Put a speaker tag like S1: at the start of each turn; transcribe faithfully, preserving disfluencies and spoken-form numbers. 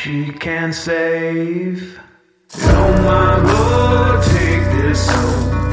S1: she can save. Oh my Lord, take this soul.